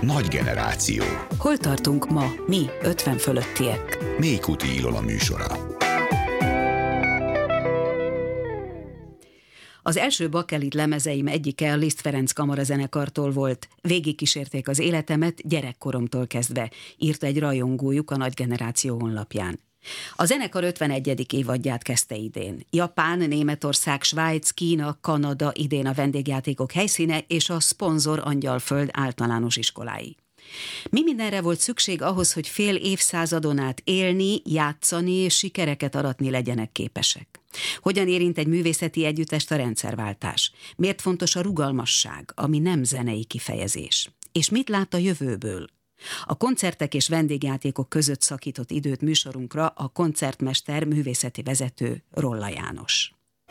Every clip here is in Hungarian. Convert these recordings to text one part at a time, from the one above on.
Nagy generáció. Hol tartunk ma, mi 50 fölöttiek? Mélykuti Ilona műsora. Az első bakelit lemezeim egyike a Liszt Ferenc kamarazenekartól volt. Végigkísérték az életemet gyerekkoromtól kezdve, írta egy rajongójuk a Nagy Generáció honlapján. A zenekar 51. évadját kezdte idén. Japán, Németország, Svájc, Kína, Kanada idén a vendégjátékok helyszíne és a szponzor Angyalföld általános iskolái. Mi mindenre volt szükség ahhoz, hogy fél évszázadon át élni, játszani és sikereket aratni legyenek képesek? Hogyan érint egy művészeti együttest a rendszerváltás? Miért fontos a rugalmasság, ami nem zenei kifejezés? És mit lát a jövőből? A koncertek és vendégjátékok között szakított időt műsorunkra a koncertmester, művészeti vezető Rolla János.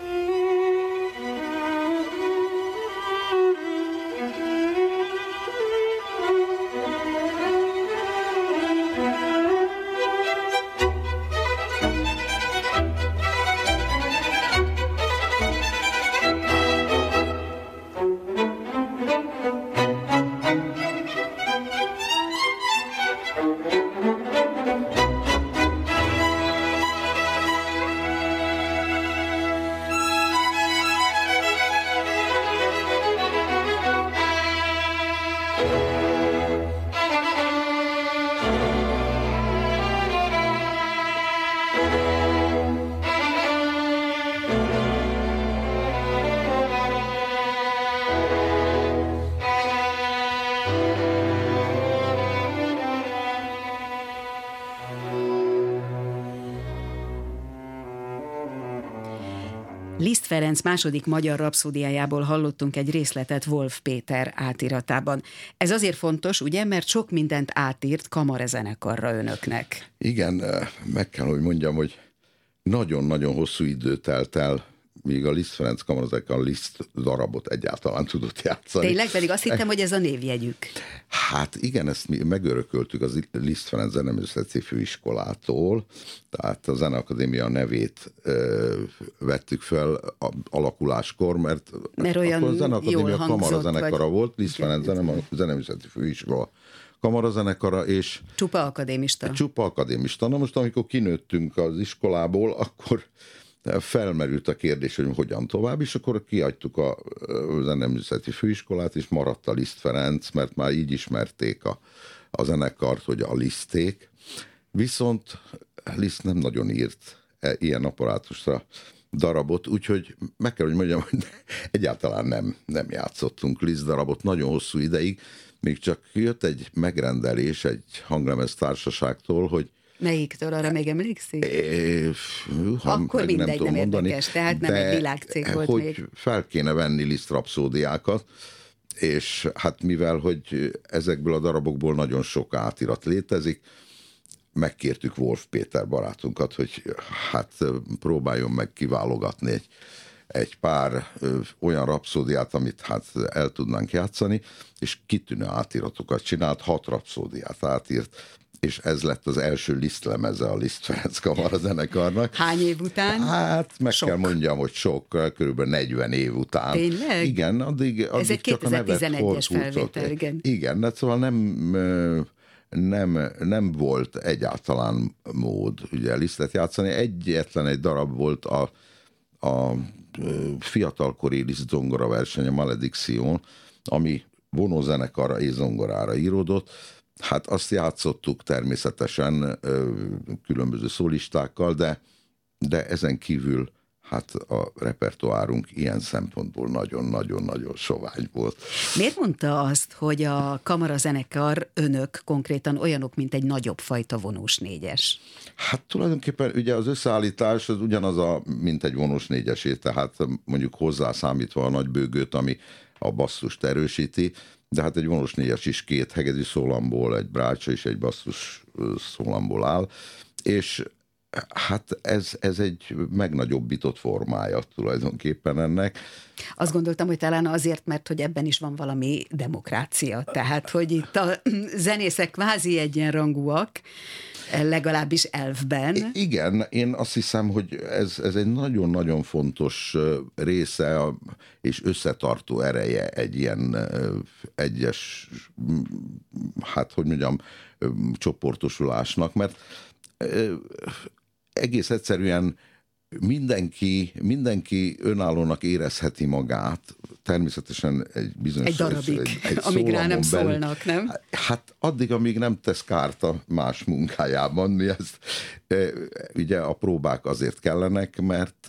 Liszt Ferenc második magyar rapszódiájából hallottunk egy részletet Wolf Péter átiratában. Ez azért fontos, ugye, mert sok mindent átírt kamarazenekarra önöknek. Igen, meg kell, hogy mondjam, hogy nagyon-nagyon hosszú idő telt el, míg a Liszt Ferenc kamarazenekar Liszt darabot egyáltalán tudott játszani. Tényleg? Pedig azt hittem, hogy ez a névjegyük. Hát igen, ezt mi megörököltük az Liszt Ferenc Zeneművészeti Főiskolától, tehát a Zeneakadémia nevét vettük fel alakuláskor, mert olyan akkor a Zeneakadémia kamarazenekara vagy... volt, Liszt Ferenc Zeneművészeti Főiskola kamarazenekara, és... Csupa akadémista. Csupa akadémista. Na most, amikor kinőttünk az iskolából, akkor felmerült a kérdés, hogy hogyan tovább, és akkor kiadtuk a Zeneművészeti Főiskolát, és maradt a Liszt Ferenc, mert már így ismerték a zenekart, hogy a Liszték. Viszont Liszt nem nagyon írt ilyen apparátusra darabot, úgyhogy meg kell, hogy mondjam, hogy egyáltalán nem játszottunk Liszt darabot nagyon hosszú ideig, még csak jött egy megrendelés egy hanglemez társaságtól, hogy melyiktől, arra még emlékszik? Akkor mindegy, nem érdekes, tehát nem egy világcég volt hogy még. Fel kéne venni Liszt rapszódiákat, és hát mivel, hogy ezekből a darabokból nagyon sok átirat létezik, megkértük Wolf Péter barátunkat, hogy hát próbáljon meg kiválogatni egy pár olyan rapszódiát, amit hát el tudnánk játszani, és kitűnő átiratokat csinált, 6 rapszódiát átírt, és ez lett az első Liszt lemeze a Liszt Ferenc kamarazenekarnak. Hány év után? Hát meg sok. Kell mondjam, hogy sok, körülbelül 40 év után. Tényleg? Igen, addig ez egy csak a nevet 2011-es felvétel, igen. Igen, de szóval nem volt egyáltalán mód ugye Lisztet játszani. Egyetlen egy darab volt a fiatalkori Liszt zongora verseny, a Malediction, ami vonózenekarra és zongorára íródott. Hát azt játszottuk természetesen különböző szólistákkal, de ezen kívül hát a repertoárunk ilyen szempontból nagyon-nagyon-nagyon sovány volt. Miért mondta azt, hogy a kamarazenekar önök konkrétan olyanok, mint egy nagyobb fajta vonós négyes? Hát tulajdonképpen ugye az összeállítás az ugyanaz, mint egy vonós négyesé, tehát mondjuk hozzászámítva a nagybőgőt, ami a basszust erősíti, de hát egy vonós négyes is 2 hegedű szólamból, egy brácsa és egy basszus szólamból áll, és hát ez egy megnagyobbított formája tulajdonképpen ennek. Azt gondoltam, hogy talán azért, mert hogy ebben is van valami demokrácia, tehát hogy itt a zenészek kvázi egyenrangúak, Legalábbis elfben. Igen, én azt hiszem, hogy ez egy nagyon-nagyon fontos része és összetartó ereje egy ilyen egyes, hát hogy mondjam, csoportosulásnak, mert egész egyszerűen mindenki önállónak érezheti magát, természetesen egy bizonyos... Egy darabig, amíg rá nem szólnak, nem? Hát addig, amíg nem tesz kárt a más munkájában. Mi ezt, ugye a próbák azért kellenek, mert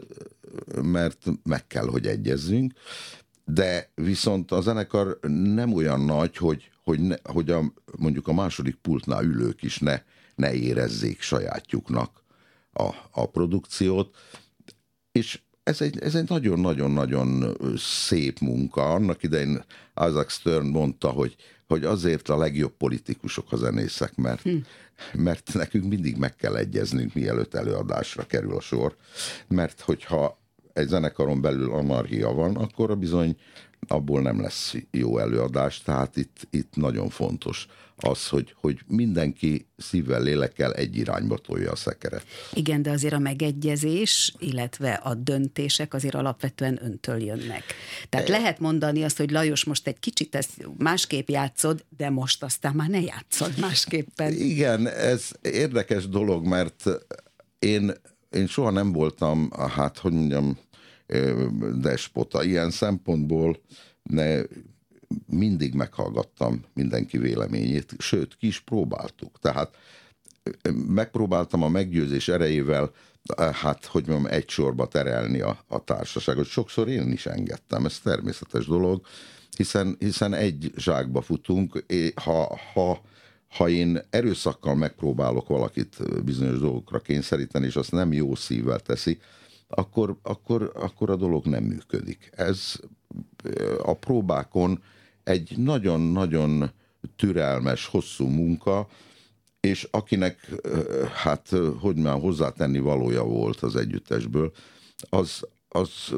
meg kell, hogy egyezzünk, de viszont a zenekar nem olyan nagy, hogy mondjuk a második pultnál ülők is ne érezzék sajátjuknak a produkciót, és ez egy nagyon-nagyon-nagyon szép munka. Annak idején Isaac Stern mondta, hogy azért a legjobb politikusok a zenészek, mert nekünk mindig meg kell egyeznünk, mielőtt előadásra kerül a sor, mert hogyha egy zenekaron belül anarchia van, akkor bizony abból nem lesz jó előadás, tehát itt nagyon fontos az, hogy mindenki szívvel, lélekkel egy irányba tolja a szekeret. Igen, de azért a megegyezés, illetve a döntések azért alapvetően öntől jönnek. Tehát lehet mondani azt, hogy Lajos, most egy kicsit ezt másképp játszod, de most aztán már ne játszod másképpen. Igen, ez érdekes dolog, mert én soha nem voltam, hát hogy mondjam, despota. Ilyen szempontból mindig meghallgattam mindenki véleményét, sőt, ki is próbáltuk. Tehát megpróbáltam a meggyőzés erejével, hát, hogy mondjam, egy sorba terelni a társaságot. Sokszor én is engedtem, ez természetes dolog, hiszen egy zsákba futunk, ha én erőszakkal megpróbálok valakit bizonyos dolgokra kényszeríteni, és azt nem jó szívvel teszi, akkor a dolog nem működik. Ez a próbákon egy nagyon-nagyon türelmes, hosszú munka, és akinek, hát, hogy már hozzátenni valója volt az együttesből, az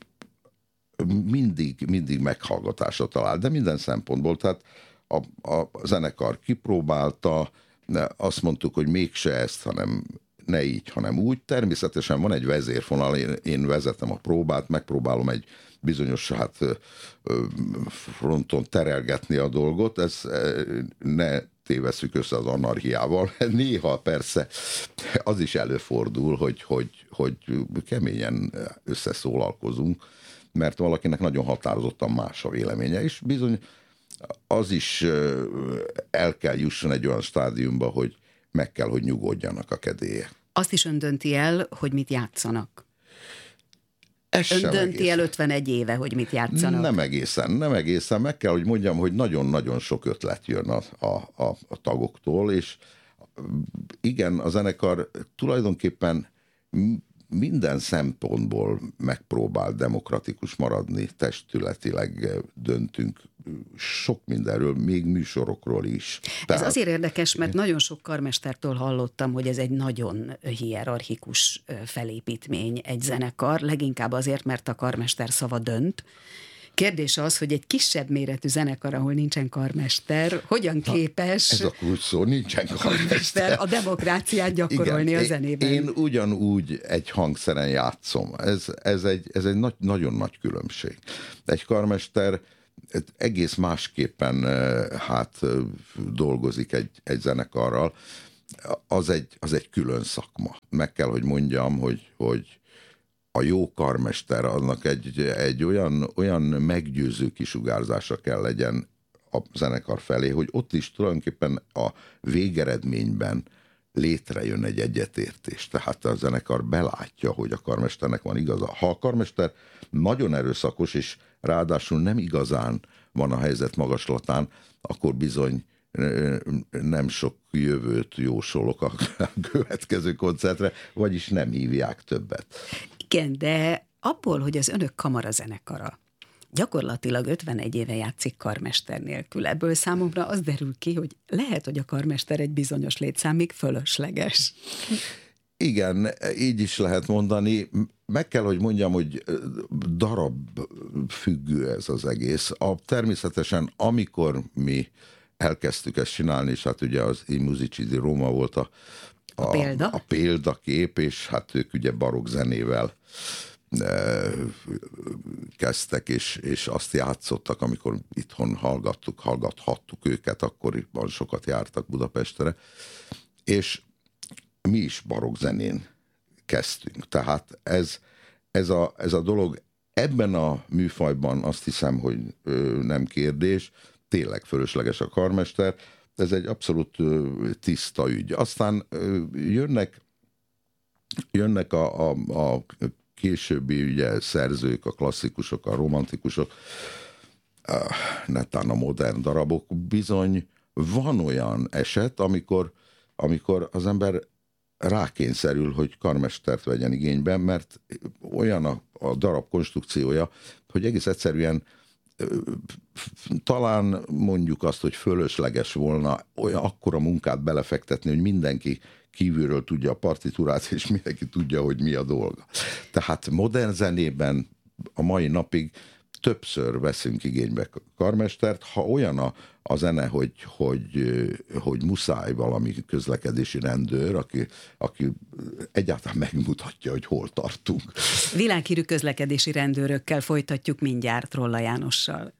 mindig meghallgatásra talál, de minden szempontból. Tehát a zenekar kipróbálta, azt mondtuk, hogy mégse ezt, hanem ne így, hanem úgy. Természetesen van egy vezérfonal, én vezetem a próbát, megpróbálom egy bizonyos fronton terelgetni a dolgot, ez ne tévesszük össze az anarchiával. Néha persze az is előfordul, hogy keményen összeszólalkozunk, mert valakinek nagyon határozottan más a véleménye, és bizony az is el kell jusson egy olyan stádiumba, hogy meg kell, hogy nyugodjanak a kedélye. Azt is ön dönti el, hogy mit játszanak? Ön dönti el 51 éve, hogy mit játszanak? Nem egészen. Meg kell, hogy mondjam, hogy nagyon-nagyon sok ötlet jön a tagoktól, és igen, a zenekar tulajdonképpen minden szempontból megpróbál demokratikus maradni, testületileg döntünk sok mindenről, még műsorokról is. Ez azért érdekes, mert nagyon sok karmestertől hallottam, hogy ez egy nagyon hierarchikus felépítmény, egy zenekar, leginkább azért, mert a karmester szava dönt. Kérdés az, hogy egy kisebb méretű zenekar, ahol nincsen karmester, hogyan képes... Ez a kulcs szó, nincsen karmester. A demokráciát gyakorolni. Igen, a zenében. Én ugyanúgy egy hangszeren játszom. Ez egy nagyon nagy különbség. Egy karmester egész másképpen dolgozik egy zenekarral. Az egy külön szakma. Meg kell, hogy mondjam, hogy a jó karmester, annak egy olyan meggyőző kisugárzása kell legyen a zenekar felé, hogy ott is tulajdonképpen a végeredményben létrejön egy egyetértés. Tehát a zenekar belátja, hogy a karmesternek van igaza. Ha a karmester nagyon erőszakos, és ráadásul nem igazán van a helyzet magaslatán, akkor bizony nem sok jövőt jósolok a következő koncertre, vagyis nem hívják többet. Igen, de abból, hogy az önök kamarazenekara gyakorlatilag 51 éve játszik karmester nélkül, ebből számomra az derül ki, hogy lehet, hogy a karmester egy bizonyos létszámig fölösleges. Igen, így is lehet mondani. Meg kell, hogy mondjam, hogy darab függő ez az egész. Természetesen, amikor mi elkezdtük ezt csinálni, és hát ugye az I Musici di Roma volt a példakép, és hát ők ugye barokk zenével kezdtek, és azt játszottak, amikor itthon hallgathattuk őket, akkoriban sokat jártak Budapestre, és mi is barokk zenén kezdtünk. Tehát ez a dolog ebben a műfajban azt hiszem, hogy nem kérdés, tényleg fölösleges a karmester, ez egy abszolút tiszta ügy. Aztán jönnek a későbbi ugye, szerzők, a klasszikusok, a romantikusok, netán a modern darabok. Bizony van olyan eset, amikor az ember rákényszerül, hogy karmestert vegyen igénybe, mert olyan a darab konstrukciója, hogy egész egyszerűen talán mondjuk azt, hogy fölösleges volna olyan akkora munkát belefektetni, hogy mindenki kívülről tudja a partitúrát, és mindenki tudja, hogy mi a dolga. Tehát modern zenében a mai napig többször veszünk igénybe karmestert, ha olyan a zene, hogy muszáj valami közlekedési rendőr, aki egyáltalán megmutatja, hogy hol tartunk. Világhírű közlekedési rendőrökkel folytatjuk mindjárt Rolla Jánossal.